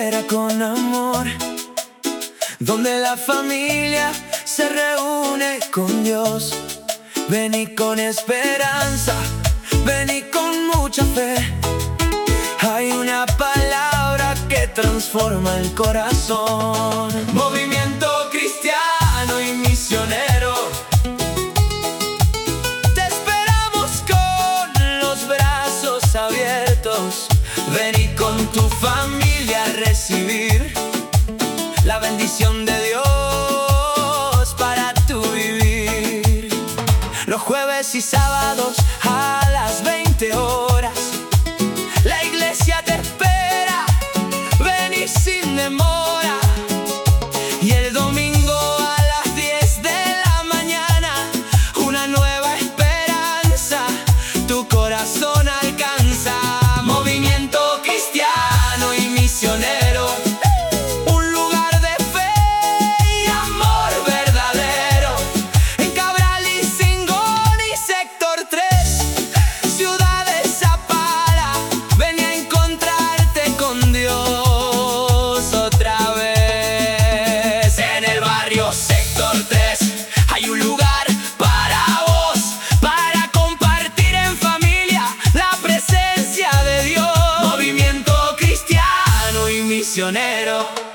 espera con amor, donde la familia se reúne con Dios. Vení con esperanza, vení con mucha fe. Hay una palabra que transforma el corazón. Movimiento cristiano y misionero, te esperamos con los brazos abiertos. Vení con tu familia a recibir la bendición de Dios para tu vivir. Los jueves y sábados a las 20 horas la iglesia te espera, vení sin demora. Y el domingo a las 10 de la mañana, una nueva esperanza tu corazón alcanza. Movimiento cristiano y misionero, un lugar de fe y amor verdadero. En Cabral y Singón y Sector 3, Ciudad de Zapala, ven a encontrarte con Dios otra vez. En el barrio Sector 3 hay un lugar para vos, para compartir en familia la presencia de Dios. Movimiento cristiano y misionero.